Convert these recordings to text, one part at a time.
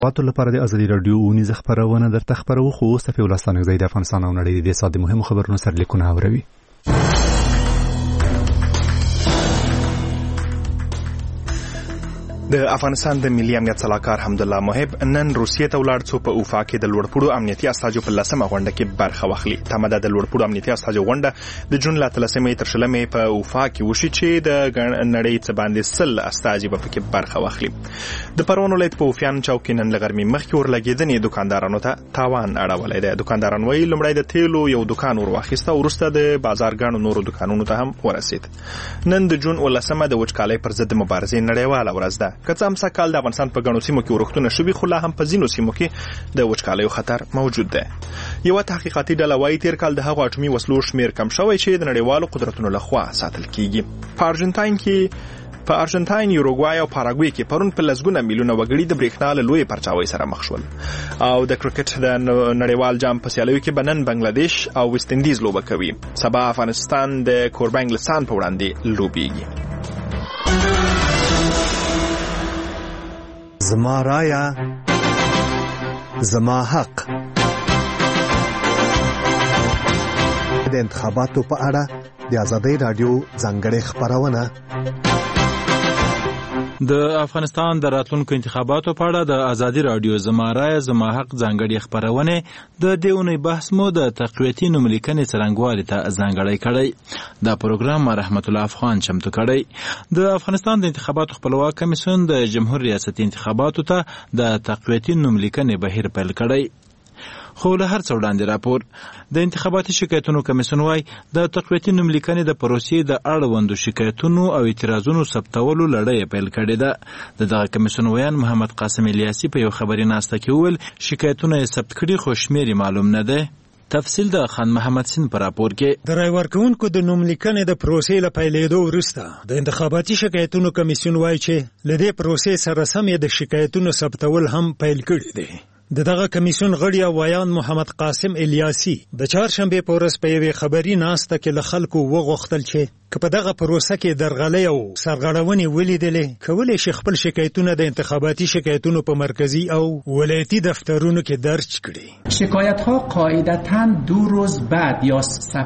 واتو لپاره د ازادي رادیو ونیز خبرونه درته خبرو خو صفي ولستانګ زید افغانستان او نړۍ د ساده مهمو خبرونو سره لیکونه اوروي. د افغانستان د ملي امنیت سلاکار حمدالله محب نن روسیې ته ولاړ څو په اوفا کې د لوړپوړو امنیتي استازو په 10مه غونډه کې برخه واخلي. تمه ده د لوړپوړو امنیتي استازو غونډه د جون له 13مې تر 16مې په اوفا کې وشي چې د نړۍ څخه باندې 10 استازي به پکې برخه واخلي. د پروان ولایت په اوفیان چوک کې نن لغرمې مخکې ورلګېدنې دکاندارانو ته تاوان اړولای دی. دکانداران وایي لومړی د تیلو یو دکان ور واخیسته او وروسته د بازارګانو نورو دکانونو ته هم ورسید. نن د جون 19مه د وچکالۍ پر ضد مبارزې نړیواله ورځ ده. که څه هم سږ کال د افغانستان په ګڼو سیمو کې ورښتونه شوي خو لا هم په ځینو سیمو کې د وچکالیو خطر موجود دی. یوه تحقیقاتي ډله وایي تیر کال د هغو اټومي وسلو شمیر کم شوی چې د نړیوالو قدرتونو لخوا ساتل کیږي. په ارجنټاین، یوروګوای او پاراګوای کې پرون په لسګونه میلیونه وګړي د برېښنا له لوی پرچاوۍ سره مخ شول. او د کرکټ د نړیوال جام په سیالیو کې بنن بنگلاديش او ویسټ انډیز لوبه کوي. سبا افغانستان د کوربه انګلستان په وړاندې لوبېږي. زما رایا زما حق. د انتخاباتو په اړه د ازادۍ رادیو ځانګړې خبرونه. د افغانستان د راتلونکو انتخاباتو په اړه د ازادي رادیو زما رای زما حق ځانګړې خبرونه د دې اونۍ بحث مو د تقویتي نوملیکنې څرنګوالي ته ځانګړی کړی. دا پروګرام رحمت الله افغان چمتو کړی. د افغانستان د انتخاباتو خپلواک کمیسیون د جمهور ریاستي انتخاباتو ته د تقویتي نوملیکنې بهیر پیل کړی. خو له هر څه وړاندې راپور د انتخاباتي شکایتونو کمیسیون وايي د تقویتي نوملیکنې د پروسې د اړوندو شکایتونو او اعتراضونو ثبتولو لړۍ پیل کړې ده. دغه کمیسیون ویان محمد قاسم الیاسی په یو خبري ناسته کې وویل شکایتونه یې ثبت کړي خو شمیر معلوم نه ده. تفصیل د خان محمد سین پر راپور کې. د رای ورکوونکو د نوملیکنې د پروسې له پیلېدو وروسته د انتخاباتي شکایتونو کمیسیون وايي چې له دې پروسې سره سم د شکایتونو ثبتول هم پیل کړي دي. دغه کمیسیون غړي او ویان محمد قاسم الیاسی د چهارشنبه په ورځ په یوه خبري ناسته کې له خلکو وغوښتل چې په دغه پروسه کې درغلۍ او سرغړونې ولیدلې کولای شي خپل شکایتونه د انتخاباتي شکایتونو په مرکزی او ولایتي دفترونو کې درج کړي. شکایت‌ها قاعدتاً 2 روز بعد یا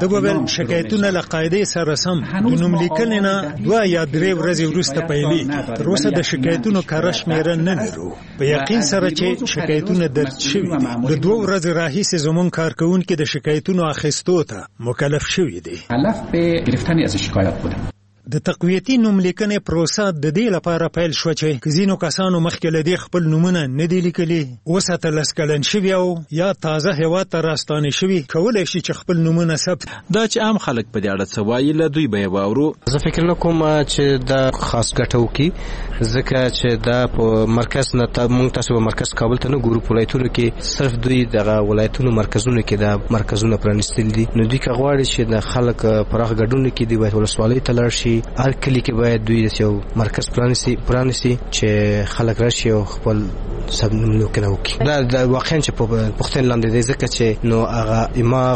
د شکایتونه له قاعده سره سم د نوملیکنې نه 2 یا 3 ورځې وروسته پیلېږي. تر اوسه د شکایتونو کره شمېره نه لرو. په یقین سره چې شکایتونه درج شوي دي. د 2 ورځې راهیسې زموږ کارکوونکي د شکایتونو اخیستو ته مکلف شوي دي. مکلف به گرفتن از شکایت بودن. د تقویتي نوملیکنې پروسه د دې لپاره پیل شو چې ځینو کسانو مخکې له دې خپل نومونه نه دي لیکلي، اوس 13 کلن شوي او یا تازه هیواد ته راستانه شوي کولی شي چې خپل نومونه ثبت. دا چې عام خلک په دې اړه څه وایي له دوی به یې واورو. زه فکر نه کوم چې دا خاص ګټه وکړي ځکه چې دا په مرکز نه موږ تاسو په مرکز کابل ته نه ګورو. په ولایتونو کې صرف دوی دغه ولایتونو مرکزونو کې دا مرکزونه پرانیستل دي. نو دوی که غواړي چې د خلک پراخ ګډون کې دی باید ولسوالۍ ته لاړ شي. هر کلی کې باید دوی یو مرکز پرانیسي چې خلک راشي او خپل سب نوملیکنه وکړي. دا واقعا چې په پښتون لاندې دی ځکه چې نو هغه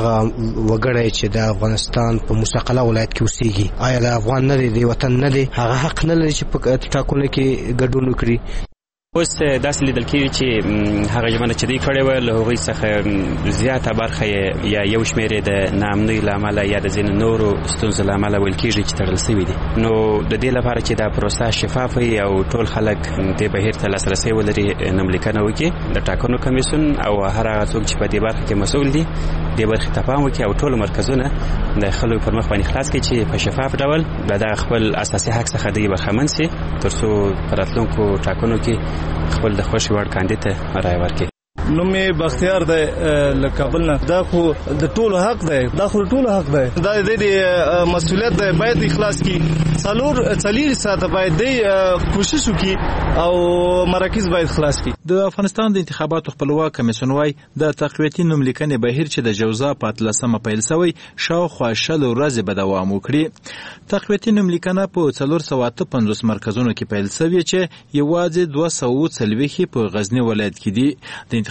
وګړی چې د افغانستان په مستقله ولایت کې اوسېږي آیا د افغان نه دی، د وطن نه دی، هغه حق نه لري چې په ټاکنو کې ګډون وکړي. اوس داسې لیدل کېږي چې هغه ژمنه چې دوی کړې وه له هغوی څخه زیاته برخه یا یو شمېر یې د ناامنۍ له امله یا د ځینو نورو ستونزو له امله ویل کېږي چې تړل سوي دي. نو د دې لپاره چې دا پروسه شفاف وي او ټول خلک دې بهیر ته لاسرسی ولري نوملیکنه وکړي، د ټاکنو کمیسیون او هر هغه څوک چې په دې برخه کې مسؤل دي دې برخې ته پام وکړي او ټول مرکزونه د خلکو پر مخ باندې خلاص کړي چې په شفاف ډول د دغه خپل اساسي حق څخه دوی برخمن سي تر څو په راتلونکو ټاکنو کې خپل د خوښې وړ کاندید ته رایه ورکړي. نوم بختیار دی له کابل نه. دا خو د ټولو حق دی، دا خو ټولو حق دی، دا د مسؤلیت دی باید اخلاص کی. څلور ساعته باید دی کوشش وکړي او مراکز باید خلاص کی. د افغانستان د انتخاباتو خپلواک کمیسیون وايي د تقویتي نوملیکنې بهیر چې د جوزا په 13مه پیل شوی شاوخوا 60 ورځې به دوام وکړي. تقویتي نوملیکنه په 458 مرکزونو کې پیل شوی چې یوازې 240 په غزنی ولایت کې دي. د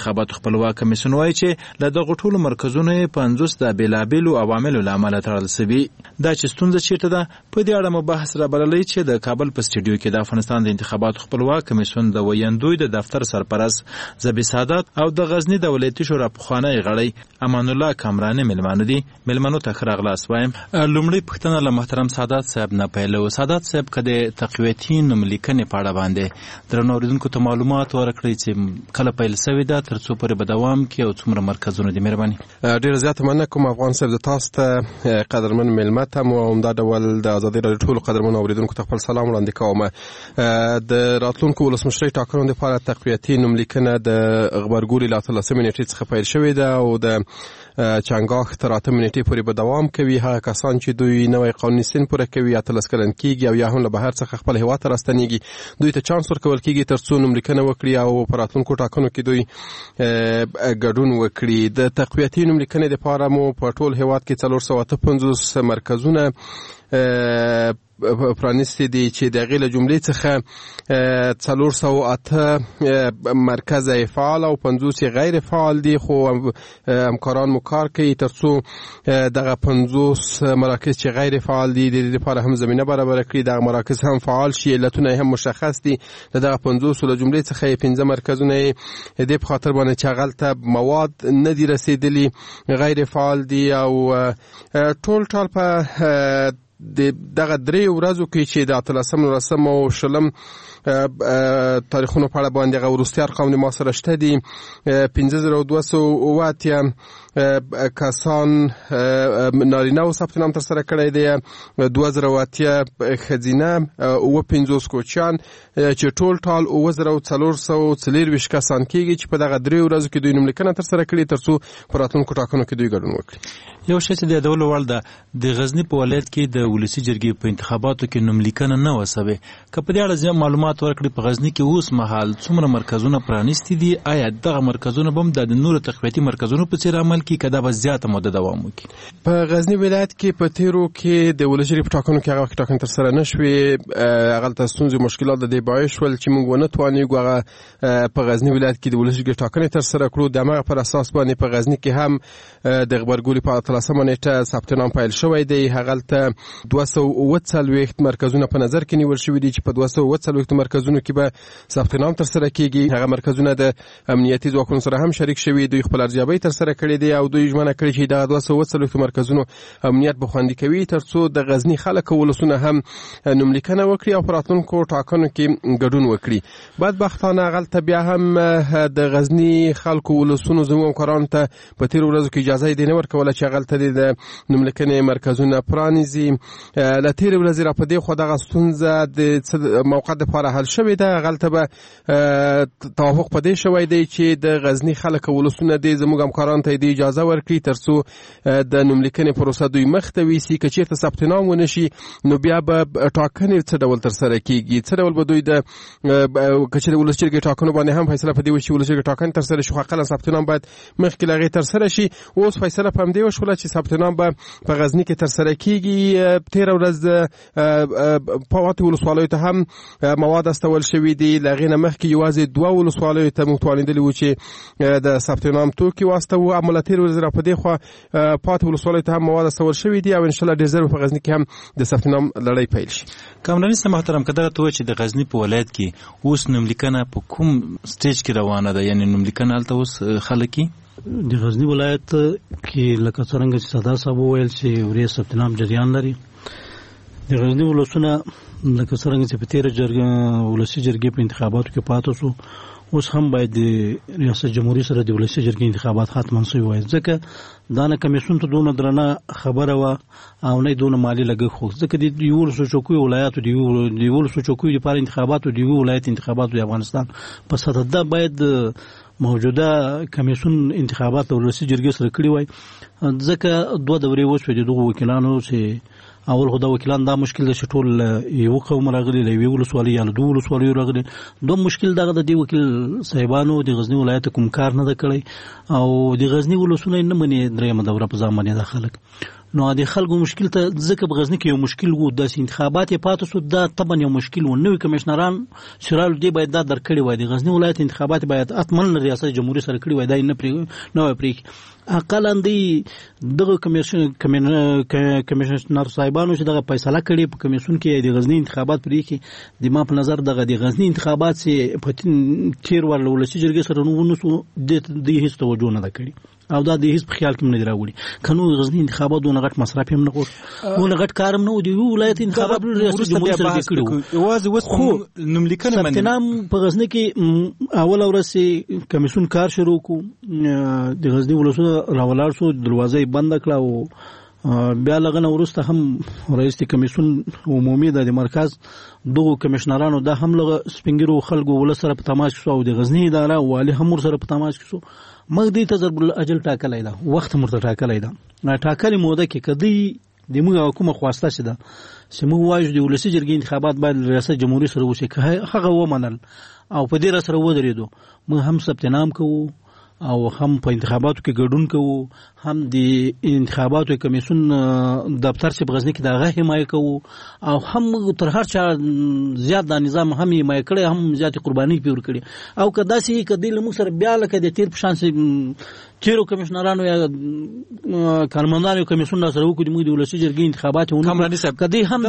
انتخاباتو خپلواک کمیسیون وایي چې له دغو ټولو مرکزونو 50 د بېلابېلو عواملو له امله تړل سوي. دا چې ستونزه چیرته ده په دې اړه مو بحث رابللی چې د کابل په سټډیو کې د افغانستان د انتخاباتو خپلواک کمیسیون د ویندوی د دفتر سرپرست زبی سعادت او د غزنی د ولایتي شورا پخوانی غړی امان الله کامرانی ملمانو دي. ملمنو ته ښه راغلاست وایم. لومړی پوښتنه له محترم سعادت صاحب نه پیلو. سعادت صاحب که د تقویتي نوملیکنې په اړه باندې درنو اوریدونکو ته معلومات ورکړئ چې کله پیل سوې ده، تر څو پورې به دوام کوي او څومره مرکزونه دي. مهرباني. ډېره زیاته مننه کوم افغان صاحب. د تاسو ته قدرمن مېلمه ته مو همدا ډول د ازادۍ راډیو ټولو قدرمنو اوریدونکو ته خپل سلام وړاندې کوم. د راتلونکو ولسمشرۍ ټاکنو لپاره تقویتي نوملیکنه د غبرګوري له 13 نیټې څخه پیل شوې ده او د چنګاښ تر 8 نیټې پورې به دوام کوي. هغه کسان چې دوی نوی قانوني سن پوره کوي 18 کلن کېږي او یا هم له بهر څخه خپل هېواد ته راستنېږي، دوی ته چانس ورکول کېږي تر څو نوملیکنه وکړي او په راتلونکو ټاکنو کې دوی ګډون وکړي. د تقویتي نوملیکنې دپاره مو په ټول هېواد کې 458 مرکزونه پرانیستي دي چې د هغې له جملې څخه 408 مرکز فعال او 50 غیر فعال دي، خو همکاران مو کار کوي تر څو دغه 50 مراکز چې غیر فعال دي د دې لپاره هم زمینه برابره کړي، دغه مراکز هم فعال شي. علتونه هم مشخص دي. دغه 50 له جملې څخه 15 مرکزونه د په خاطر باندې چې هغلته مواد نه دي رسیدلي غیر فعال دي او ټول په دغه 3 ورځو کې چې د 13 او 20 تاریخونو په اړه باندې هغه وروستي ارقام ما سره شته دي. 5280 کسان نارینه او ثبت نام ترسره کړی دی، 2080 ښځینه او 50 کوچیان چې ټول 9440 کسان کېږي چې په دغه 3 ورځو کې دوی نوملیکنه ترسره کړي تر څو په راتلونکو ټاکنو کې دوی ګډون وکړي. یو شی چې د یادولو وړ ده، د غزني په ولایت کې د ولسي جرګې په انتخاباتو کې نوملیکنه نه وه سوې. که په دې اړه معلومات ورکړي په غزني کې اوس مهال څومره مرکزونه پرانیستي دي؟ آیا دغه مرکزونه به هم د نورو تقویتي مرکزونو په څېر عمل کړي که دا به زیاته موده دوام وکړي؟ په غزني ولایت کې په تېرو کې د ولسي جرګې په ټاکنو کې هغه وخت ټاکنې ترسره نه شوې. هغلته ستونزې مشکلات د دې باعث شول چې موږ ونه توانېږو هغه په غزني ولایت کې د ولسي جرګې ټاکنې ترسره کړو. د همغه پر اساس باندې په غزني کې هم د غبرګولي په 13 نیټه ثبت نام پیل شوی دی. هغلته 240 مرکزونه په نظر کې نیول شوي دي چې په 240 مرکزونو کې به ثبت نام ترسره کېږي. هغه مرکزونه د امنیتي ځواکونو سره هم شریک شوي، دوی خپل ارزیابۍ ترسره کړې دي او دوی ژمنه کړې چې دغه 240 مرکزونو امنیت به خوندي کوي تر څو د غزني خلک او ولسونه هم نوملیکنه وکړي او په راتلونکو ټاکنو کې ګډون وکړي. بدبختانه هغلته بیا هم د غزني خلکو ولسونو زموږ همکارانو ته په تېرو ورځو کې اجازه یې نه ورکوله چې هغلته د نوملیکنې مرکزونه پرانیزي. له تېرې ورځې را په دې خوا دغه ستونزه د موقت دپاره حل شوې ده. هغلته به توافق په دې شوی دی چې د غزني خلک او ولسونه دې زموږ همکارانو ته دې اجازه ورکړي تر څو د نوملیکنې پروسه دوی مخ ته ویسي. که چېرته ثبت نام ونه شي نو بیا به ټاکنې څه ډول ترسره کېږي، څه ډول به دوی د که چېرې ولسي جرګې ټاکنو باندې هم فیصله په دې وشي ولسي جرګې ټاکنې ترسره شي، خو اقلا ثبت نام باید مخکې له هغې ترسره شي. اوس فیصله په همدې وشوله چې ثبت نام به په غزني کې ترسره کېږي. تېره ورځ پاتې ولسوالیو ته هم مواد استول شوي دي. له هغې نه مخکې یوازې 2 ولسوالیو ته موږ توانېدلي وو چې د ثبت نام توکي واستوو، اما له تېرې ورځې را په دې خوا پاتې ولسوالیو ته هم مواد استول شوي دي او انشاءالله ډېر ژر په غزني کې هم د ثبت نام لړۍ پیل شي. کامراني صاحب محترم، که دغه ته ووایي چې د غزني په ولایت کې اوس نوملیکنه په کوم سټیج کې روانه ده، یعنې نوملیکنه هلته اوس خلک کې د غزني ولایت کې لکه څرنګه چې سردار صاحب وویل چې ورې ثبت نام جریان لري، د غزني ولسونه لکه څرنګه چې په تېره ولسي جرګې په انتخاباتو کې پاتې شو، اوس هم باید د ریاست جمهوریت سره د ولسي جرګې انتخابات ختم شوي وای، ځکه دا نه کمیسیون ته دونه درنه خبره وه او نه دونه مالي لګښت، ځکه د 11 چوکیو ولایاتو د 11 چوکیو لپاره انتخاباتو د یو ولایت انتخاباتو د افغانستان په سطح ده باید موجوده کمیسیون انتخابات ولسي جرګې سره کړي وای، ځکه 2 دورې وشوې د دغو وکیلانو چې اول خو دا وکیلان دا مشکل ده چې ټول یو قوم راغلي، له یوې ولسوالۍ یا له 2 ولسوالیو راغلي. دوم مشکل دغه د دې وکیل صاحبانو د غزني ولایت کوم کار نه ده کړی او د غزني ولسونه نه مني درېیمه دوره په ځان باندې د خلک. نو د خلکو مشکل ته ځکه په غزنی کې یو مشکل وو د انتخابات پاتې شو دا طبعا یو مشکل و نوې کمشنران سرال دی باید دا درکړي وای د غزنی ولایت انتخابات باید اتمن ریاست جمهوریت سره کړي وای دا نه پرې اقل اندي دغه کمشنر صاحبانو چې دغه فیصله کړي په کمیسیون کې د غزنی انتخابات پرې کې د ما په نظر دغه د غزنی انتخابات چې په تیر ور ولسی جرګې سره نو د هیڅ توجه نه کړي او دا د هیڅ په خیال کې نه راوړي کنو غزنی انتخابات دونه غټ مصرف هم نه غوښ ونه غټ کارم نه دی ولایت انتخابات ریاست جمهوریت سره کړو واځي وس نملیکنه من نام په غزنی کې اول ورسې کمیسیون کار شروع کو د غزنی ولسو راولار شو دروازه بند کړه او بیا لغنه ورسته هم رئیس کمیسیون عمومي د مرکز دغه کمشنرانو د هم لغه سپینګرو خلکو ول سره په تماس شو او د غزنی اداره والی هم سره په تماس شو مګ دې تضرب الاجل ټاکلای دا وخت مرته ټاکلای دا ټاکلې موده کې کدی د موږ حکومت خواسته شده چې موږ وایو د ولسی جرګې انتخابات باید ریاست جمهوریت سره وشي هغه ومنل او په دې سره ودرېدو موږ هم ثبت نام کوو او هم په انتخاباتو کې ګډون کوو هم د انتخاباتو کمیسیون دفتر چې بغزنی کې دغه حمایت کوو او هم تر هر چا زیات د نظام هم حمایت کړي هم زیات قرباني پیور کړي او کدا سي کدی له موږ سره بیا لکه د تیر په شان تیرو کمشنرانو یا کارمندانو کمیسیون سره وکړي موږ د ولسی جرګې انتخابات کمرانی صاحب کدی هم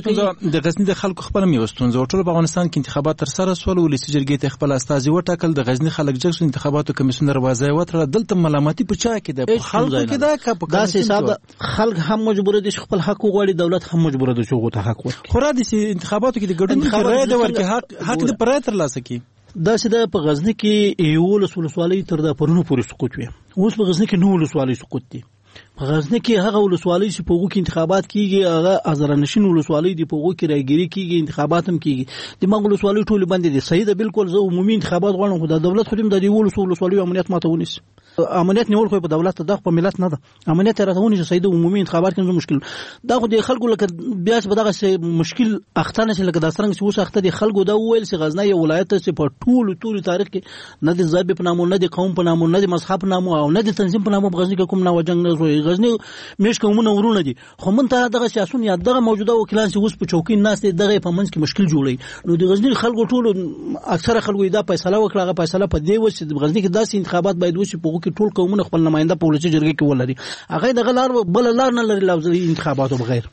د غزنی د خلکو خپل میوستون زو ټول په افغانستان کې انتخابات تر سره سول ولسی جرګې ته خپل استازي وټاکل د غزنی خلک جګ انتخاباتو کمیسیون دروازه وتر دلته ملامتي په چا کې د خلکو کې دا کا حساب خلک هم مجبور دي خپل حق وغواړي دولت هم مجبور ده چې غوته حق ورکړي خو را دي انتخاباتو کې د ګډون رائے د ورکه حق د پرای تر لاسه کی دا چې د په غزنی کې یو ولسوالۍ تر د پرونو پورې سقوط وي اوس په غزنی کې نو ولسوالۍ سقوط دي په غزنی کې هغه ولسوالۍ چې په وګړو کې انتخابات کیږي هغه ازرنشین ولسوالۍ دی په وګړو کې راګيري کیږي انتخابات هم کیږي د مغول ولسوالۍ ټول باندې دي صحیح ده بالکل زه عمومي انتخابات غواړم خو د دولت خو د دې ولسوالۍ امنیت ماته ونیس امنیت نیول خو په دولت ته د ملت نه ده امنیت راځونی چې صحیح د عمومي انتخابات کې مشکل دا خو د خلکو لکه بیا په دغه مشکل اختانه چې لکه د څنګه چې اوس اخته دي خلکو دا ویل چې غزنی یو ولایت چې په ټول تاریخ کې نه د ذابې په نامو نه د قوم په نامو نه د مذهب په نامو او نه د تنظیم په نامو په غزنی کې کوم نه وجنګ نه زوی غزنی مش کومونه ورونه دي خو مونږ ته دغه سیاسون یا دغه موجوده وکیلان چې اوس په چوکۍ ناس دي دغه په منځ کې مشکل جوړي نو د غزنی خلکو ټول اکثره خلکو دا فیصله وکړه هغه فیصله په دی و چې د غزنی کې داسې انتخابات باید وشي په وګړو کې ټول قومونه خپل نماینده په ولسی جرګې کې ولري هغه دغه لار بل لار نه لري لوزي انتخاباتو بغیر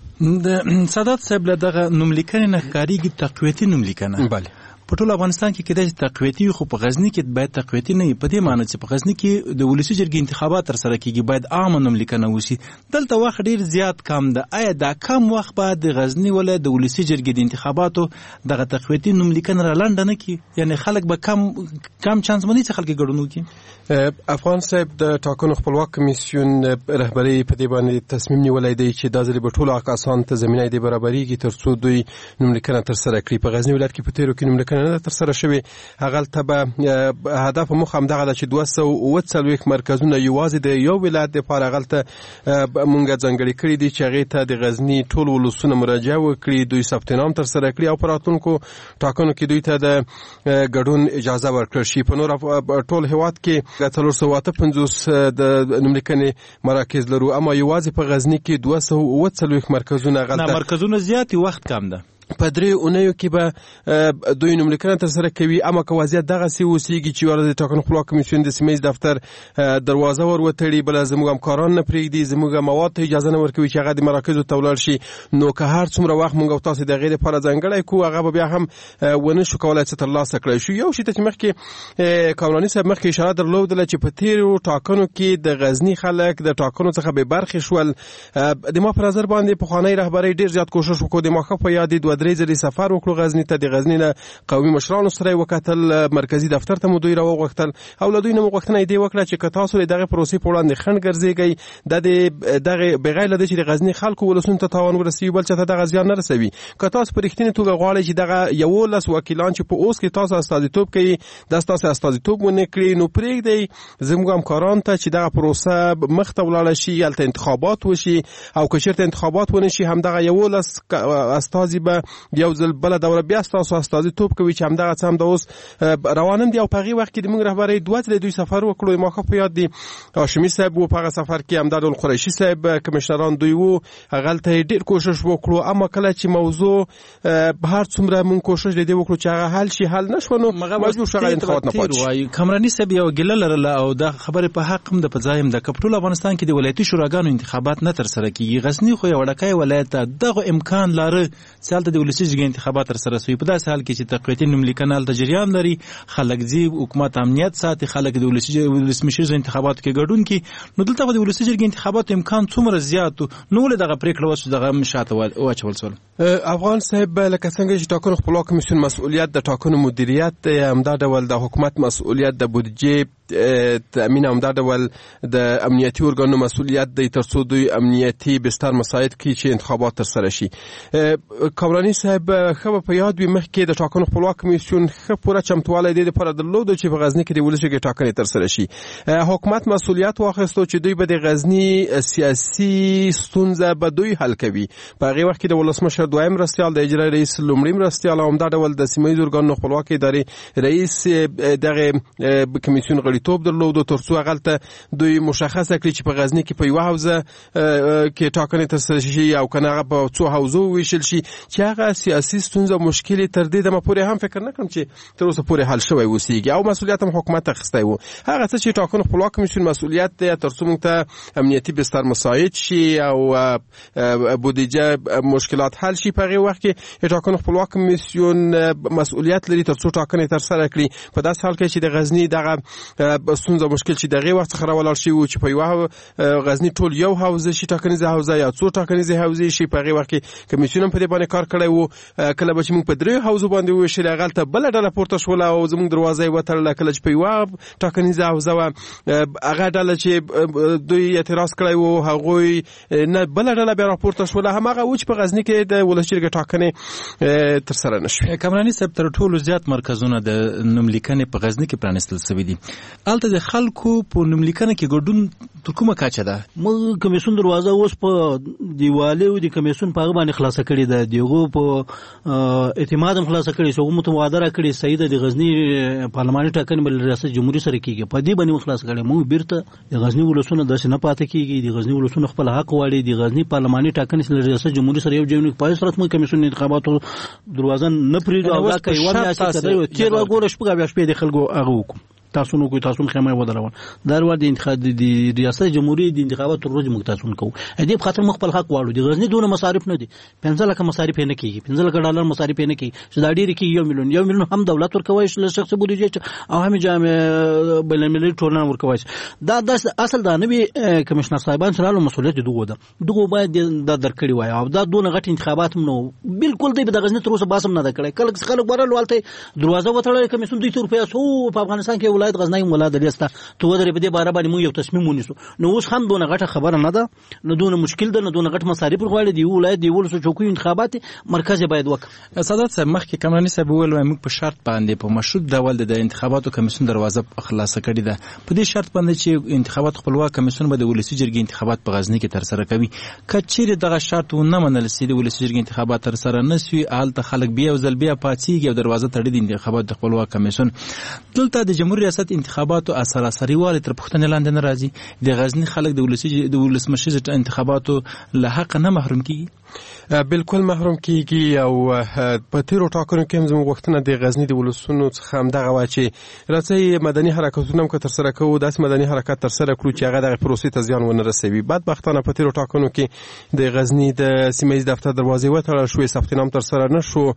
د سادات صاحب له دغه نوملیکنه نه کاریږي تقویتی نوملیکنه بله په ټول افغانستان کې کېدای تقویتی خو په غزنی کې باید تقویتی نه په دې معنی چې په غزنی کې د ولسی جرګې انتخابات تر سره کیږي باید عام نوملیکنه وشي دلته وخت ډیر زیات کم ده آیا دا کم وخت بعد د غزنی ولې د ولسی جرګې د انتخاباتو دغه تقویتی نوملیکنه را لاندې نه کی یعنی خلک به کم چانس مونږ چې خلک ګډون وکړي افغان صاحب د ټاکنو خپلواک کمیسیون رهبری په دې باندې تصمیم نیولای دی چې د ځلې په ټولو کسانو ته زمینه دی برابرېږي ترڅو دوی نوملیکنه تر سره کړي په غزنی ولایت کې په تیرو کې نوملیکنه نه تر سره شوی هغه ته هدف مخ هم دغه چې 240 مرکزونه یوازې د یو ولایت لپاره غلطه مونږه ځانګړي کړی دي چې هغه ته د غزنی ټول ولسونه مراجعه وکړي دوی ثبت نام تر سره کړي او پراتونکو ټاکنو کې دوی ته د ګډون اجازه ورکړل شي په نور ټول هیواد کې 350 د نوملیکنې مراکز لرو اما یوازې په غزنی کې 240 مرکزونه غلطه نه مرکزونه زیات وخت کم ده په درې اونیو کې به دوی نوملیکنه تر سره کوي اما که وضعیت دغه سی اوسېږي چې ورته ټاکنو خپلواک کمیسیون د سیمه دفتر دروازه ور وتړي بل زموږ همکاران نه پرېږدي زموږ مواد ته اجازه نه ورکوي چې هغه د مراکزو ته ولاړ شي نو که هر څومره وخت موږ او تاسو د غیر لپاره ځانګړی کوو هغه به بیا هم ونه شو کولای چې ترلاسه کړی شو یو شی ته چې مخکې کامرانی صاحب مخکې اشاره درلودله چې په تیرو ټاکنو کې د غزنی خلک د ټاکنو څخه بې برخې شول د ما په نظر باندې پخوانی رهبرۍ ډېر زیات کوشش وکړو د ماښه په یاد درې ځلې سفر وکړو غزنی ته د غزنی نه قومي مشرانو سره وکتل مرکزی دفتر ته مو دوی راوغوښتل او له دوی نه غوښتنه دی وکړه چې که تاسو دغه پروسې په وړاندې خنډ ګرځېږئ دغه بغیر له دې چې د غزنی خلکو ولسونو ته تاوان ورسوي بل چاته دغه زیان نه رسوي که تاسو په رښتینې توګه غواړئ چې دغه 11 وکیلان چې په اوس کې تاسو استازیتوب کوي د تاسو استازیتوب ونه کړی نو پرېږدئ زموږ همکاران ته چې دغه پروسه مخ ته ولاړه شي هلته انتخابات وشي او که چېرته انتخابات ونه شي همدغه 11 استازي به یو ځل بل دوره بیا تاسو استازیتوب کوي چې همدغه څه هم د اوس روانم دی او په هغې وخت کې د موږ رهبرۍ دوه ځلې دوی سفر وکړو. ما ښه په یاد دي هاشمي صاحب و په هغه سفر کې، همدا ډول قریشي صاحب کمشنران دوی وو، هغلته یې ډېر کوشش وکړو، اما کله چې موضوع هر څومره موږ کوشش دې وکړو چې هغه حل شي، حل نه شو نو مجبور شو هغه انتخابات نه پاتې شي. کامراني صاحب یو ګیله لرله او دا خبرې په حق هم د په ځای هم د ټول افغانستان کې د ولایتي شوراګانو انتخابات نه ترسره کیږي. غزني خو یو وړوکی ولایت ده، دغه امکان لاره چې هلته د ولسي جرګې انتخابات ترسره شوي. په داسې حال کې چې تقویتي نوملیکنه هلته جریان لري، خلک ځي، حکومت امنیت ساتي، خلک د ولسمشریزو انتخاباتو کې ګډون کوي، نو دلته خو د ولسي جرګې انتخاباتو امکان څومره زیات و، نو ولې دغه پرېکړه وشوه دغه شاته واچول شول؟ افغان صاحب لکه څنګه چې ټاکنو خپلواک کمیسیون مسؤلیت د ټاکنو مدیریت دی، همدا ډول د حکومت مسؤلیت د بودجې تأمین، همدا ډول د امنیتي ارګانونو مسؤلیت دی تر څو دوی امنیتي بستر مساعد کړي چې انتخابات ترسره شي. کامراني صاحب ښه په یاد وي مخکې د ټاکنو خپلواک کمیسیون ښه پوره چمتوالی دې دپاره درلودو چې په غزني کې د ولس جرګې ټاکنې ترسره شي. حکومت مسؤلیت واخیستو چې دوی به د غزني سیاسي ستونزه به دوی حل کوي. په هغې وخت کې د ولسمشر دویم مرستیال، د اجرایي رئیس لومړي مرستیال او همدا ډول د سیمه ییزو ارګانونو خپلواکې ادارې رئیس دغه کمیسیون غړیتوب درلودو تر څو هغلته دوی مشخصه کړي چې په غزني کې په یوه حوزه کې ټاکنې ترسره شي او که نه هغه په څو حوزو وویشل شي چې هغه سیاسي ستونزه مشکل تر دې دمه پورې هم فکر نه کړم چې تر اوسه پورې حل شوی اوسیږي او مسؤلیت هم حکومت اخیستی و. هغه څه چې ټاکنو خپلواک کمیسیون مسؤلیت دی تر څو موږ ته امنیتي بستر مساعد شي او بودجه مشکلات حل شي، په هغې وخت کې ټاکنو خپلواک کمیسیون مسؤلیت لري تر څو ټاکنې ترسره کړي. په داسې حال کې چې د غزني دغه ستونزه مشکل چې دغه وخت څخه راولاړ شي و چې په یوه غزني ټول یو حوزه شي ټاکنیزه حوزه یا څو ټاکنیزې حوزې شي، په هغې وخت کې کمیسیون هم په دې باندې کار کړی و. کله به چې موږ په دریو حوزو باندې وویشل هغلته بله ډله پورته شوله او زموږ دروازه یې وتړله. کله چې په یوه ټاکنیزه حوزه وه هغه ډله چې دوی اعتراض کړی و هغوی نه بله ډله بیا راپورته شوله، هماغه و چې په غزني کې د ولس جرګې ټاکنې ترسره نه شوې. کامراني صاحب تر ټولو زیات مرکزونه د نوملیکنې په غزني کې پرانیستل شوي دي. هلته د خلکو په نوملیکنه کې ګډون تر کومه کچه ده؟ موږ کمیسیون دروازه اوس په دیوالې او د کمیسیون په هغه باندې خلاصه کړې ده، د هغو په اعتماد هم خلاصه کړې، هغو متوعده را کړې صحیح ده. د غزني پارلماني ټاکنې به له ریاست جمهوري سره کېږي، په دې باندې خلاصه کړې. موږ بیرته د غزني ولسونه داسې نه پاتې کېږي، د غزني ولسونه خپل حق غواړي. د غزني پارلماني ټاکنې له ریاست جمهوري سره یو ځای نه پای سره موږ کمیسیون انتخاباتو دروازه نه پرېږدو او دا که یوه میاشت کېدی تېر وګوره شپږ اویا شپې د خلکو هغه وکړو تاسو نو کوئی تاسو خیمه ودرول در ور د انتخاب د ریاست جمهوریت د انتخاباتو روز موږ تاسو کوو. دې په خاطر مخ په حق واړو. د غزنی دونه مصارف نه دي، 15 لک مصارف نه کیږي، 15 لک ډالر مصارف نه کیږي، چې دا ډیر کې 1 میلیون هم دولت ورکوي شخصي بودیجه او هم جامع بین المللي ټولنه ورکوي. دا اصل دا نوی کمشنر صاحبان سره له مسؤلیت دغه باید د درکړی وای او دا دونه غټ انتخابات نو بالکل دی د غزنی تر اوسه باسم نه کړی. کله خلک ورل ولته دروازه وتړل کمیسیون 200 روپیا سو په افغانستان کې ولایت غزنی ولایت لیسته تو درې په دې باره باندې موږ یو تصمیم ونیسو. نو اوس هم دونه غټه خبره نه ده، نو دونه مشکل ده، نو دونه غټ مصارف غواړي دی ولایت دی ولسو چوکۍ انتخابات مرکز باید وکړي. سادات صاحب مخکې کمراني صاحب وویل موږ په شرط باندې په مشروط ډول د انتخاباتو کمیسیون دروازه خلاصه کړې ده، په دې شرط باندې چې انتخابات خپلواک کمیسیون به د ولسي جرګې انتخابات په غزنی کې ترسره کوي. کچېرې دغه شرط ونه منل سي د ولسي جرګې انتخابات ترسره نه سي، هلته خلک بیا ځل بیا پاتېږي او دروازه تړي د انتخابات د خپلواک کمیسیون. دلته د جمهوریت ریاست انتخاباتو سراسري والی تر پوښتنې لاندې نه راځي. د غزنی خلک د ولسمشریز انتخاباتو له حق نه محروم کیږي. بالکل محروم کیږي او په تیرو ټاکنو کې هم زموږ غوښتنه د غزنی د ولسونو څخه همدغه وه چې راځئ مدني حرکتونه هم که ترسره کوو داسې مدني حرکت ترسره کړو چې هغه دغه پروسې ته زیان ونه رسوي. بدبختانه په تیرو ټاکنو کې د غزنی د سیمه ییز دفتر دروازې وتړل شوې، ثبت نام ترسره نه شو.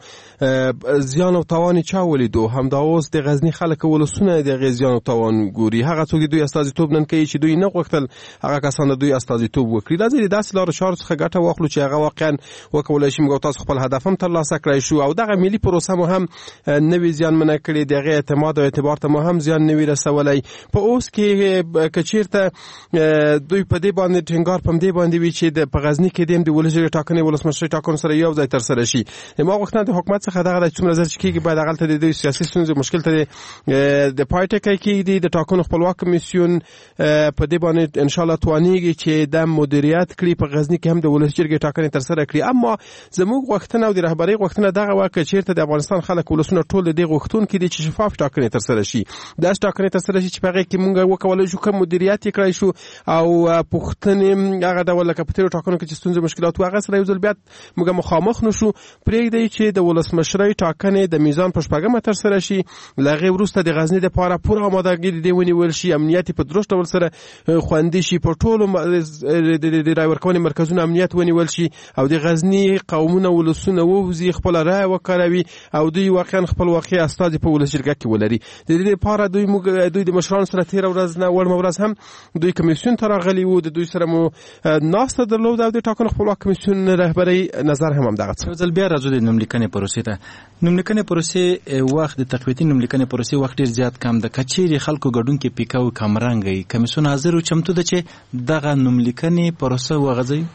زیان او تاوان چا ولیدو؟ همدا اوس د غزنی خلک ولسونه د هغې زیان او تاوان ګوري. هغه څوک دوی استازیتوب نن کوي چې دوی نه غوښتل هغه کسان د دوی استازیتوب وکړي. راځئ د داسې لارو چارو څخه ګټه واخلو چې هغه واقعا وکولای شي موږ تاسو خپل هدف هم ترلاسه کړی شو او دغه ملي پروسه مو هم نوی زیانمنه کړې، دغه اعتماد او اعتبار ته مو هم زیان نوی رسولی. په اوس کې که چیرته دوی په دې باندې ټینګار په دې باندې وي چې د په غزني کې د ولس جرګې ټاکنې ولسمشرۍ ټاکنو سره یو ځای ترسره شي، ما غوښتنه د حکومت څخه دغه څومره زر چې کېږي باید هغلته د دوی سیاسي ستونزې مشکل ته د پای ټکی کېږدي د ټاکنو خپلواک کمیسیون په دې باندې ان شاء الله توانیږي چې د مدیریت کړي په غزني کې هم د ولسي جرګې ټاکنې ترسره کړي. اما زموږ غوښتنه او د رهبرۍ غوښتنه دغه وه که چېرته د افغانستان خلک ولسونه ټول د دې غوښتونکي دي چې شفاف ټاکنې ترسره شي، داسې ټاکنې ترسره شي چې په هغې کې موږ وکولی شو کوم مدیریت یې کړی شو او پوښتنې هغه ډول لکه په تېرو ټاکنو کې چې ستونزې مشکلات وو هغه سره یو ځل بیا موږ مخامخ نه شو. پرېږدئ چې د ولسمشرۍ ټاکنې د میزان په شپږمه ترسره شي، له هغې وروسته د غزني دپاره پوره امادګي د دې ونیول شي، امنیت په درست ډول سره خوندي شي، په ټولو د رای ورکونې مرکزونو امنیت ونیول شي او د غزني قومونه ولسونه ووځي خپله رایه وکاروي او دوی واقعا خپل واقعي استازي په ولس جرګه کې ولري. د دې لپاره دوی د مشرانو سره تېره ورځ نه وړمه ورځ هم دوی کمیسیون ته راغلي وو، د دوی سره مو ناسته درلوده او د ټاکنو خپلواک کمیسیون رهبرۍ نظر هم همدغه څه. یو ځل بیا راځو د نوملیکنې پروسې ته. نوملیکنې پروسې وخت د تقویتي نوملیکنې پروسې وخت ډېر زیات کم د کچېرې خلکو ګډون کې پیکه او کمرنګ کمیسیون حاضر او چمتو ده چې دغه نوملیکنې پروسه وغځوي.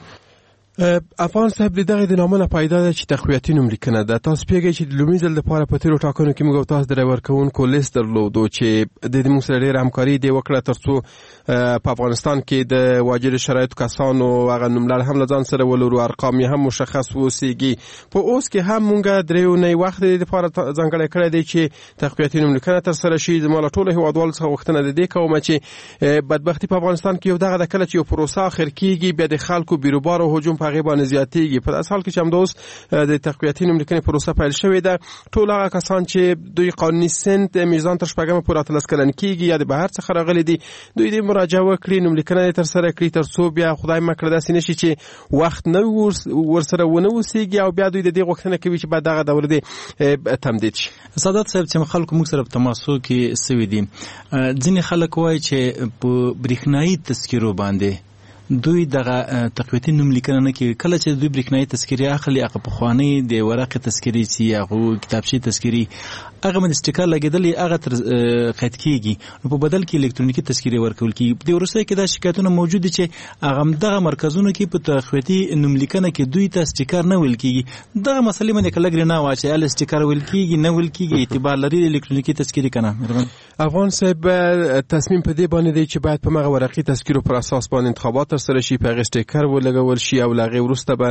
افغان صاحب دغه د نامه نه پیدا ده چې تقویتي نوملیکنه ده. تاسو پیږئ چې د لومړي ځل لپاره په تېرو ټاکنو کې موږ او تاسو د رای ورکوونکو لیست درلودو چې د موږ سره ډېره همکاري دې وکړه تر څو په افغانستان کې د واجد شرایطو کسانو هغه نوملړ هم له ځان سره ولرو، ارقام یې هم مشخص واوسېږي. په اوس کې هم موږ درې اونۍ وخت د دې لپاره ځانګړی کړی دی چې تقویتي نوملیکنه ترسره شي. زما له ټولو هېوادوالو څخه غوښتنه د دې کومه چې بدبختي په افغانستان کې یو دغه ده کله چې یو پروسه اخر کېږي بیا د خلکو بیروبار او هجوم په هغې باندې زیاتېږي. په داسې حال کې چې همداوس د تقویتي نوملیکنې پروسه پیل شوې ده، ټول هغه کسان چې دوی قانوني سن میزان تر شپږمه پورې 18 کلن کېږي یا د بهر څخه راغلي دي، دوی دې مراجعه وکړي، نوملیکنه یې ترسره کړي تر څو بیا خدای مه کړه داسې نه شي چې وخت نه ورسره ونه اوسېږي او بیا دوی د دې غوښتنه کوي چې باید دغه دوره دې تمدید شي. سعادت صاحب چې خلکو موږ سره په تماسو کې سوي دي، ځینې خلک وایي چې په برېښنایي تذکیرو باندې دوی دغه تقویتي نوملیکنه نه کوي. کله چې دوی برېښنایي تذکیرې اخلي هغه پخوانۍ د ورقې تذکیرې چې هغه کتابچې تذکیرې هغه باندې سټیکر لګېدلی هغه قید کېږي، نو په بدل کې الکترونیکي تذکیرې ورکول کېږي. په دې وروستیو کې دا شکایتونه موجود دي چې هغه همدغه مرکزونو کې په تقویتي نوملیکنه کې دوی ته سټیکر نه ویل کېږي. دغه مسلې باندې که لږ رڼا واچوئ، هله سټیکر ویل کېږي نه ویل کېږي، اعتبار لري الکترونیکي تذکیرې که نه؟ افغان صاحب تصمیم په دې باندې دی چې باید په هغه ورقي تذکیرو پر اساس باندې انتخابات ترسره شي، په هغې سټیکر ولګول شي او له هغې وروسته به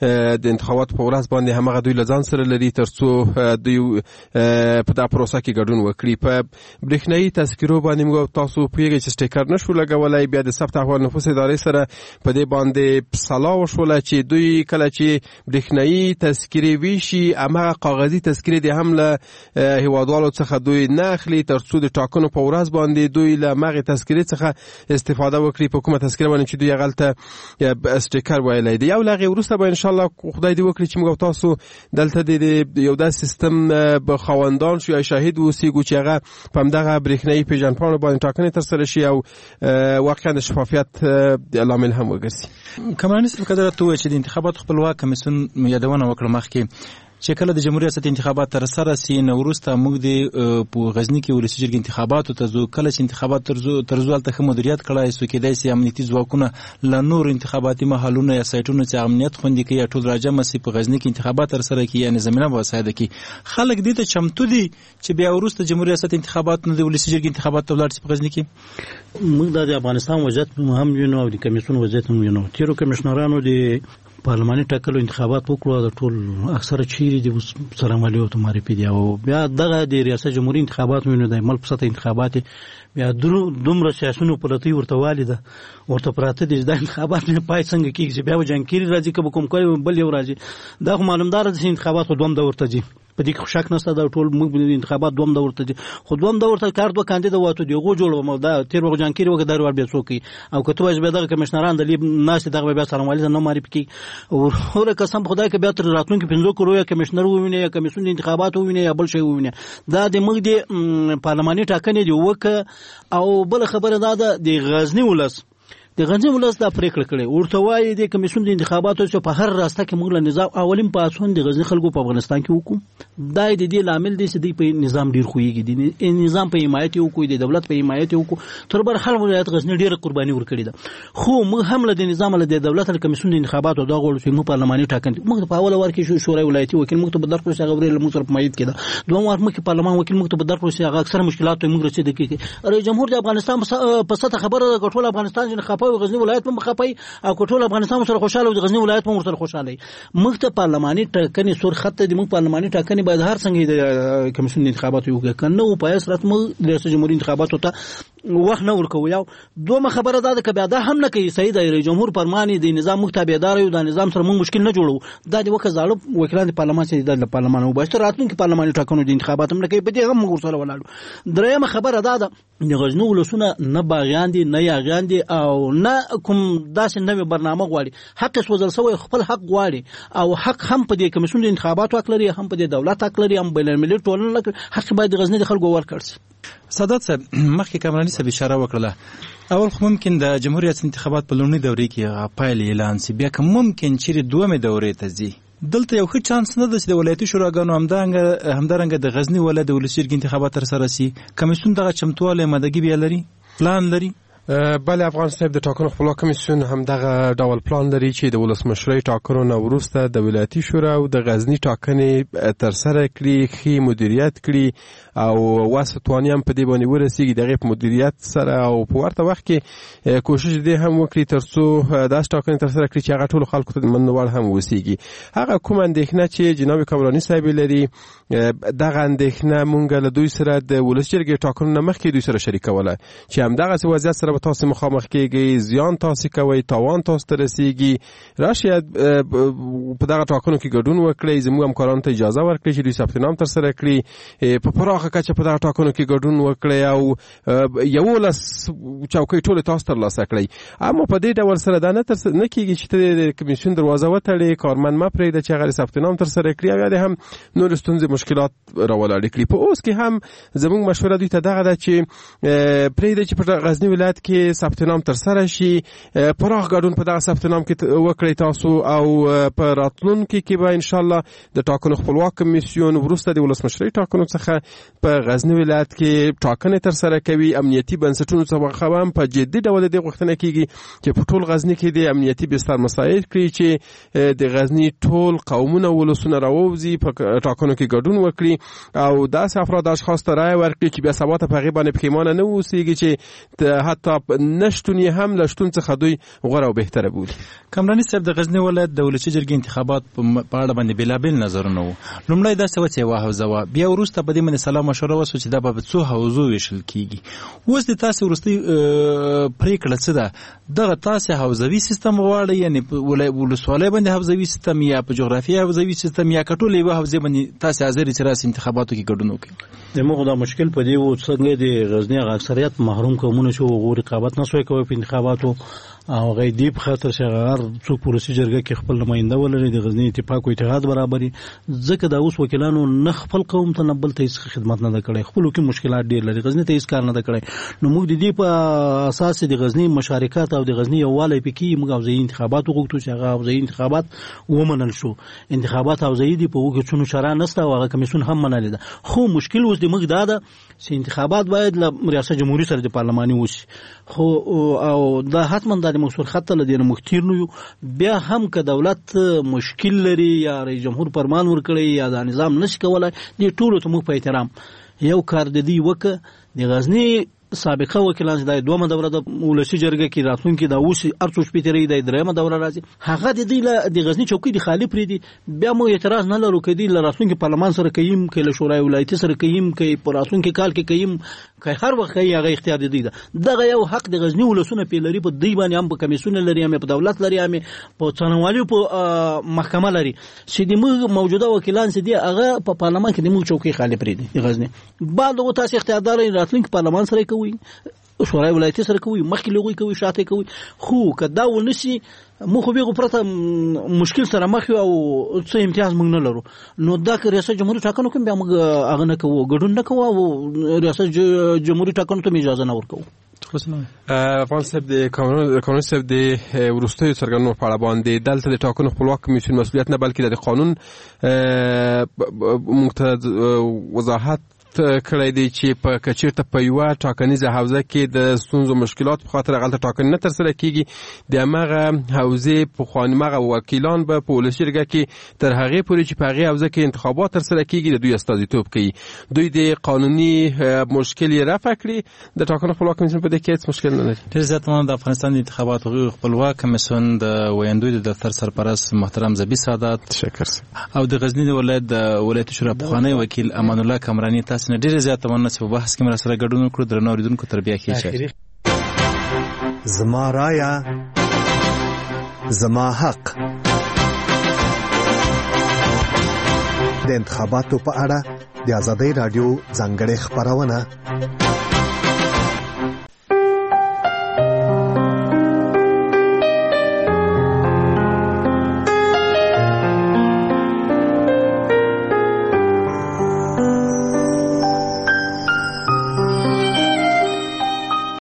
د انتخاباتو په ورځ باندې همغه دوی له ځان سره لري تر څو دوی په دا پروسه کې ګډون وکړي. په برېښنایي تذکیرو باندې موږ تاسو پوهېږئ چې سټیکر نشو لګولی، بیا د ثبت احوال نفوس ادارې سره په دې باندې سلا وشوله چې دوی کله چې برېښنایي تذکیرې ویشي همغه کاغذي تذکیرې دې هم له هېوادوالو څخه دوی نه اخلي تر څو د ټاکنو په ورځ باندې دوی له همغې تذکیرې څخه استفاده وکړي په کومه تذکیره باندې چې دوی هغلته سټیکر ویلی دی. او له هغې وروسته به انشاءالله خدای دې وکړي چې موږ او تاسو دلته د یو داسې سیستم به خاوندان شو یا شاهد اوسېږو چې هغه په همدغه برېښنایي پېژندپاڼو باندې ټاکنې ترسره شي او واقعا د شفافیت لامل هم وګرځي. کمراني صاحب که درته ووایي چې د انتخاباتو خپلواک کمیسیون یادونه وکړه مخکې چې کله د جمهوریت ریاست انتخابات ترسره سي نو وروسته موږ د په غزني کې ولسي جرګې انتخاباتو ته ځو. کله چې انتخابات ترځو هلته ښه مدیریت کړی سو، کېدای سي امنیتي ځواکونه له نورو انتخاباتي محلونو یا سایټونو چې امنیت خوندي کوي یا ټول راجمع سي په غزني کې انتخابات ترسره کړي، یعنې زمینه به وسایده کړي. خلک دې ته چمتو دي چې بیا وروسته جمهوریت ریاست انتخابات نه د ولسي جرګې انتخابات ته ولاړ سي په غزني کې؟ موږ د افغانستان وضعیت هم وینو او د کمیسیون وضعیت هم وینو. تېرو کمیشنرانو د پارلماني ټاکلو انتخابات وکړو، د ټول اکثره چیرې د سره عملي او معرفي دي او بیا دغه د ریاست جمهوریت انتخابات وینو د ملک په سطح انتخابات بیا دومره سیاسونو پلتۍ ورته والي ده ورته پراته دي. دا انتخابات نه پای څنګه کېږي چې بیا به جانکیري راځي که به کوم کار بل یو راځي. دا خو معلومداره ده چې انتخابات خو دوم دور ته ځي، په دې کې شک نشته. دا ټول موږ د انتخابات دوم دور ته ځي، خو دوم دور ته کار دوه کاندید واته دی غو جوړوم دا تیر وخت جانکیري وګ دار ور بیا څوک او کته واجب دغه کمشنران د لیب ناس دغه بیا سره مالي نه معرفي کی او هر قسم خدای کې بیا تر راتلونکو 15 کروڑ کمشنر ووینه یا کمیسیون د انتخابات ووینه یا بل شی ووینه. دا د موږ د پارلماني ټاکنې دی وک او بل خبره دا د غزنی ولس د غزنی ولس دا پریکړه کړې ورته وایي د کمیسیون د انتخاباتو چې په هر راسته کې موږ له نظام اولین پاسون د غزنی خلکو په افغانستان کې وکړو دا د دې لامل دی چې دوی په نظام ډیر خوېږي دي نظام په حمایت وکړي د دولت په حمایت وکړو تر بر حال ولایت غزنی ډیره قرباني ورکړې ده خو موږ هم له نظام له دولت له کمیسیون د انتخاباتو دا غوړو چې موږ پارلماني ټاکنې موږ په اوله ور کې شورای ولایتي وکیل موږ ته په درکړو چې غوړي موږ سره په مایت کېده دوم ور موږ پارلمان وکیل موږ ته په درکړو چې هغه اکثر مشکلات موږ رسید کې رئیس جمهور د افغانستان په سطح خبره د ټول افغانستان چې خپای غزنی ولایت په خپای او ټول افغانستان سره خوشاله او د غزنی ولایت په سره خوشاله موږ ته پارلماني ټاکنې سور خط دي موږ پارلماني ټاکنې باید هر څنګه د کمیسیون انتخاباتو یو کنه او په اساس موږ د رئیس جمهور انتخاباتو ته وخت نه ورکو یو دومره خبره ده چې بیا دا هم نه کوي سید رئیس جمهور فرمانی د نظام متابعدار یو د نظام سره موږ مشکل نه جوړو دا د وکړه زاړه وکیلان د پارلمان چې د پارلمان او بشتر راتلونکي پارلماني ټاکنو د انتخاباتو نه کوي په دې هم موږ سره ولاړو درېمه خبره ده د غزنی ولسونه نه باغیان دي نه یاغیان دي او نه کوم داسې نوې برنامه غواړي حق سوزل سوی خپل حق غواړي او حق هم په دې کمیسیون د انتخاباتو حق لري هم په دې دولت حق لري هم بین المللي ټولنه حق باید غزنی د خلکو ورکړي سادات صاحب مخکې کامرانی صاحب اشاره وکړه اول خو ممکن د جمهوریت ریاست انتخابات په لومړي دورې کې پایلې اعلان شي بیا که ممکن چې دومره دورې ته ځي دلته یو ښه چانس نه ده چې د ولایتي شوراګانو همدارنګه د غزنی ولایت د ولسي جرګې انتخابات ترسره شي کمیسیون دغه چمتوالی مدګي بیا لري پلان لري بله افغان صاحب د ټاکنو خپلواک کمیسیون هم دغه ډول پلان لري چې د ولسمشرۍ ټاکنو نه وروسته د ولایتي شورا او د غزنی ټاکنې ترسره کړي ښې مدیریت کړي او واسه توانیم په دې باندې ورسیږي دغه په مدیریت سره او په ورته وخت کې کوشش دې هم وکړي ترڅو داس ټاکنې ترسره کړي چې هغه ټول خلکو ته منوړ هم وسیږي هغه کوم اندېښنه چې جناب کامرانی صاحب لري دغه اندېښنه مونږ له دوی سره د ولس جرګې ټاکنو نه مخکې دوی سره شریکوله چې هم دغه وضعیت سره تاسو مخامخ کېږي زیان تاسو کوي تاوان تاسو ته رسیږي راشي په دغه ټاکنو کې ګډون وکړي زموږ همکارانو ته اجازه ورکړي چې دوی ثبت نام ترسره کړي په پراخه کچه په دغه ټاکنو کې ګډون وکړي او یو لس چوکۍ ټول تاسو ترلاسه کړي اما په دې ډول سره دا نه کېږي چې د کمیسیون دروازه وتړي کارمند ما پرېږده چې هغه ثبت نام ترسره کړي او یا هم نور ستونزې مشکلات راولاړې کړي په اوس کې هم زموږ مشوره دوی ته دغه ده چې پرېږده چې په غزنی ولایت کې ثبت نام ترسره شي پراخ ګډون په دغه ثبت نام کې وکړي تاسو او په راتلونکي کې به ان شاء الله د ټاکنو خپلواک کمیسیون وروسته د ولسمشرۍ ټاکنو څخه په غزنی ولایت کې ټاکنې ترسره کوي امنیتي بنسټونو څخه هم په جدي ډول د غوښتنه کیږي چې په ټول غزنی کې د امنیتي بستر مساعد کړي چې د غزنی ټول قومونه ولسونه راووزي په ټاکنو کې ګډون وکړي او داسې افراد اشخاص ته رایه ورکړي چې بیا سبا ته په هغې باندې پښیمانه نه اوسېږي چې حتی نشتون یې هم له شتون څخه دوی غوره او بهتره بولي کامرانی صاحب د غزنی ولایت د ولسي جرګې انتخابات په اړه باندې بېلابېل نظرونه وو لومړی داسې وه چې یوه حوزه وه بیا وروسته په دې باندې سلا مشوره وسوه چې دا به په څو حوزو ویشل کېږي اوس د تاسې وروستۍ پرېکړه څه ده دغه تاسې حوزوي سیستم غواړئ یعنې ولسوالۍ باندې حوزوي سیستم یا په جغرافیې حوزوي سیستم یا که ټول یوه حوزې باندې تاسې حاضر چې راسي انتخاباتو کې ګډون وکړي زموږ دا مشکل په دې و څنګه د غزنی اکثریت محروم قومونه شو غو رقابت نه سوی کوي په انتخاباتو او غي دی په خاطر چې هر څوک پولیسي جرګه کې خپل نماینده ولري د غزنی اتفاق او اتحاد برابرۍ ځکه دا اوس وکیلانو نه خپل قوم ته نه بل ته هیڅ خدمت نه کړي خپل کې مشکلات ډیر لري غزنی ته هیڅ کار نه کړي نو موږ د دې په اساس د غزنی مشارکت او د غزنی یووالی پکې موږ او ځای انتخابات وغوښتو چې هغه ځای انتخابات ومنل شو انتخابات او ځای دی په وګړو شورا نسته او هغه کمیسیون هم منل ده خو مشکل اوس د موږ دا ده چې انتخابات باید له ریاست جمهوریت سره د پارلماني وشي خو او دا حتما د مسؤل خط له دې مختیر نو بیا هم که دولت مشکل لري یا رئیس جمهور فرمان ورکړي یا د نظام نشي کولای د ټولو ته موږ په احترام یو کار د دې وکړه د غزنی سابقه وکیلان چې د دومره دوره د ولسی جرګه کې راتلونکي د اوس ارڅو شپېتري د درېمه دوره راځي هغه د دې د غزنی چوکۍ د خالی پرې دي بیا مو اعتراض نه لرو کدي ل راتلونکي پارلمان سره کيم کې له شورای ولایتي سره کيم کې پر راتلونکي کال کې کيم که هر وخت هغه اختیار دی دغه یو حق د غزنی ولسونه پیلري په دی باندې هم په کمیسیون لري هم په دولت لري هم په څنوالي په محکمه لري چې د موجوده وکیلان چې دی هغه په پارلمان کې د موږ چوکۍ خالی پرې دي غزنی بعد او تاسو اختیار راتلونکي پارلمان سره کوي شورای ولایتي سره کوي مخکې لغوي کوي شاته کوي خو کدا ونسی مو خو به پرته مشکل سره مخ او څه امتیاز موږ نه لرو نو دا که ریاست جمهوریت ټاکنو کوم بیا موږ هغه نه کوو ګډون نه کوو او ریاست جمهوریت ټاکنو ته اجازه نه ورکوو افغان صاحب د قانون صاحب د وروستیو څرګندونو په اړه باندې دلته د ټاکنو خپلواک کمیسیون مسؤلیت نه بلکې د قانون موږ ته وضاحت کړی دی چې په کچیرته په یوه ټاکنیزه حوزه کې د ستونزو مشکلات په خاطر هغلته ټاکنې نه ترسره کیږي د همغه حوزې پخواني مغه وکیلان به په ولسي جرګه کې تر هغې پورې چې په هغې حوزه کې انتخابات ترسره کیږي د دوی استازیتوب کوي. دوی د قانوني مشکل یې رفع کړي، د ټاکنو خپلواک کمیسیون په دې کې هیڅ مشکل نه لري. ډېر زیات د افغانستان د انتخاباتو خپلواک کمیسیون د ویاندوی د دفتر سرپرست محترم زبی سعادت او د غزنی ولایت د ولایت شورا پخوانی وکیل امان الله کامرانی تاسو نه ډېر زیات مننه چې په بحث کې مرا سره ګډون وکړو. درنو اوریدونکو تر بیا کېږي. زما رایا زما حق د انتخاباتو په اړه د آزادۍ رادیو ځانګړې خبرونه